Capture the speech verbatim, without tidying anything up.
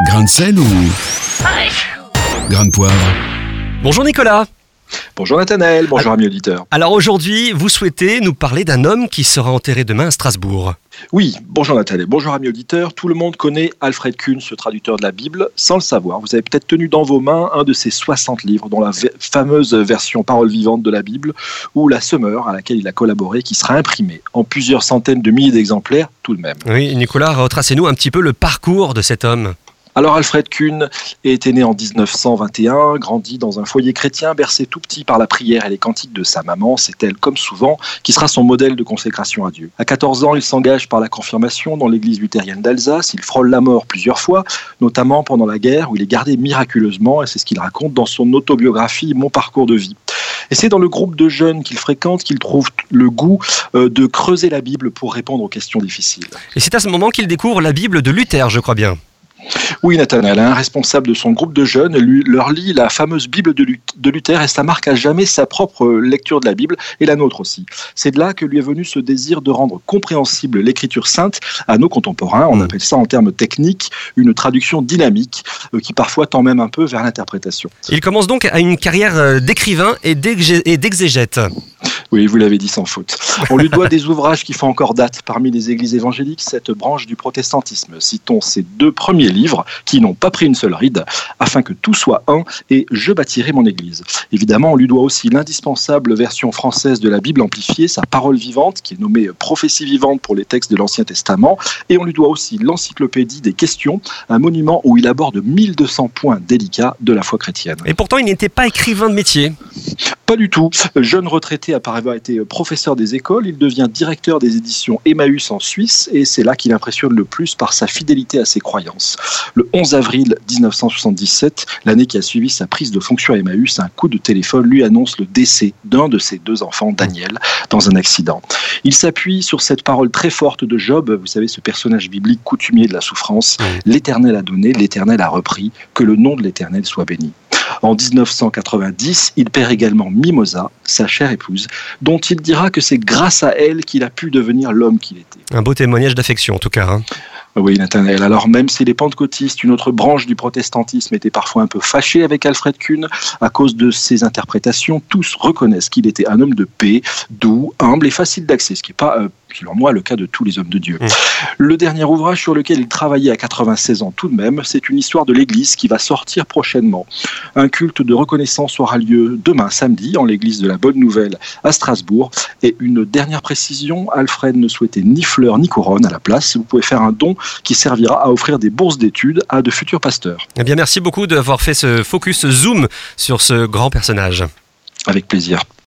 Grain de sel ou grain de poivre? Bonjour Nicolas. Bonjour Nathanaël, bonjour amis auditeurs. Alors aujourd'hui, vous souhaitez nous parler d'un homme qui sera enterré demain à Strasbourg. Oui, bonjour Nathanaël, bonjour amis auditeurs. Tout le monde connaît Alfred Kuhn, ce traducteur de la Bible. Sans le savoir, vous avez peut-être tenu dans vos mains un de ses soixante livres, dont la v- fameuse version parole vivante de la Bible, ou la Semeur, à laquelle il a collaboré, qui sera imprimée en plusieurs centaines de milliers d'exemplaires tout de même. Oui, Nicolas, retracez-nous un petit peu le parcours de cet homme. Alors Alfred Kuhn était né en dix-neuf cent vingt et un, grandit dans un foyer chrétien, bercé tout petit par la prière et les cantiques de sa maman. C'est elle, comme souvent, qui sera son modèle de consécration à Dieu. À quatorze ans, il s'engage par la confirmation dans l'église luthérienne d'Alsace. Il frôle la mort plusieurs fois, notamment pendant la guerre, où il est gardé miraculeusement, et c'est ce qu'il raconte dans son autobiographie « Mon parcours de vie ». Et c'est dans le groupe de jeunes qu'il fréquente qu'il trouve le goût euh, de creuser la Bible pour répondre aux questions difficiles. Et c'est à ce moment qu'il découvre la Bible de Luther, je crois bien. Oui, Nathanaël, un responsable de son groupe de jeunes, lui, leur lit la fameuse Bible de, Lut- de Luther et ça marque à jamais sa propre lecture de la Bible et la nôtre aussi. C'est de là que lui est venu ce désir de rendre compréhensible l'écriture sainte à nos contemporains. On Mmh. appelle ça en termes techniques une traduction dynamique euh, qui parfois tend même un peu vers l'interprétation. Il commence donc à une carrière euh, d'écrivain et d'exé- et d'exégète. Oui, vous l'avez dit sans faute. On lui doit des ouvrages qui font encore date parmi les églises évangéliques, cette branche du protestantisme. Citons ses deux premiers livres qui n'ont pas pris une seule ride, afin que tout soit un et je bâtirai mon église. Évidemment, on lui doit aussi l'indispensable version française de la Bible amplifiée, sa parole vivante, qui est nommée prophétie vivante pour les textes de l'Ancien Testament, et on lui doit aussi l'encyclopédie des questions, un monument où il aborde mille deux cents points délicats de la foi chrétienne. Et pourtant, il n'était pas écrivain de métier. Pas du tout. Jeune retraité après avoir été professeur des écoles, il devient directeur des éditions Emmaüs en Suisse et c'est là qu'il impressionne le plus par sa fidélité à ses croyances. Le onze avril dix-neuf cent soixante-dix-sept, l'année qui a suivi sa prise de fonction à Emmaüs, un coup de téléphone lui annonce le décès d'un de ses deux enfants, Daniel, dans un accident. Il s'appuie sur cette parole très forte de Job, vous savez, ce personnage biblique coutumier de la souffrance. L'Éternel a donné, l'Éternel a repris, que le nom de l'Éternel soit béni. En dix-neuf cent quatre-vingt-dix, il perd également Mimosa, sa chère épouse, dont il dira que c'est grâce à elle qu'il a pu devenir l'homme qu'il était. Un beau témoignage d'affection en tout cas. Hein. Oui, Nathanaël. Alors même si les pentecôtistes, une autre branche du protestantisme, étaient parfois un peu fâchés avec Alfred Kuhn à cause de ses interprétations, tous reconnaissent qu'il était un homme de paix, doux, humble et facile d'accès, ce qui n'est pas, euh, selon moi, le cas de tous les hommes de Dieu. Mmh. Le dernier ouvrage sur lequel il travaillait à quatre-vingt-seize ans tout de même, c'est une histoire de l'Église qui va sortir prochainement. Un culte de reconnaissance aura lieu demain, samedi, en l'église de la Bonne Nouvelle à Strasbourg. Et une dernière précision, Alfred ne souhaitait ni fleurs ni couronne à la place. Vous pouvez faire un don qui servira à offrir des bourses d'études à de futurs pasteurs. Eh bien, merci beaucoup d'avoir fait ce focus zoom sur ce grand personnage. Avec plaisir.